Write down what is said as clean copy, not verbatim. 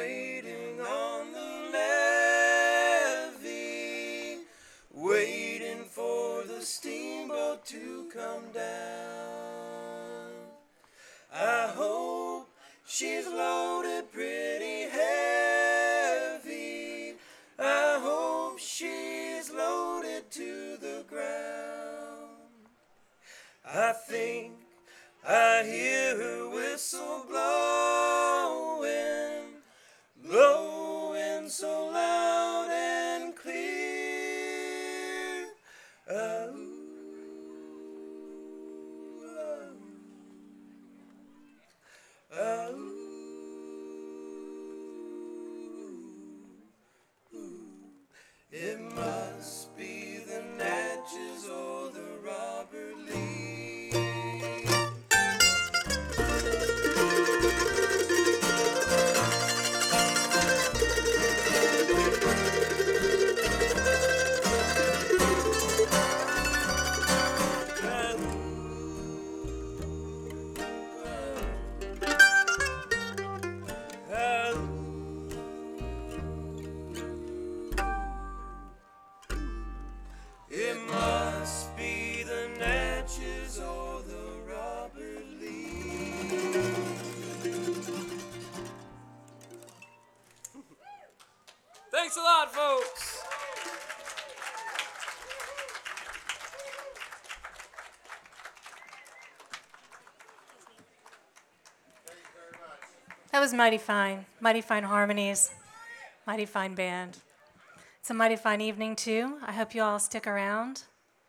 waiting on the levee, waiting for the steamboat to come down. I hope she's loaded pretty heavy. I hope she's loaded to the ground. I think I hear her whistle blowing, blowing so loud and clear. It must be the Natchez or the Robert Lee. It must be the Natchez or the Robert Lee. Thanks a lot, folks. That was mighty fine harmonies, mighty fine band. It's a mighty fine evening, too. I hope you all stick around.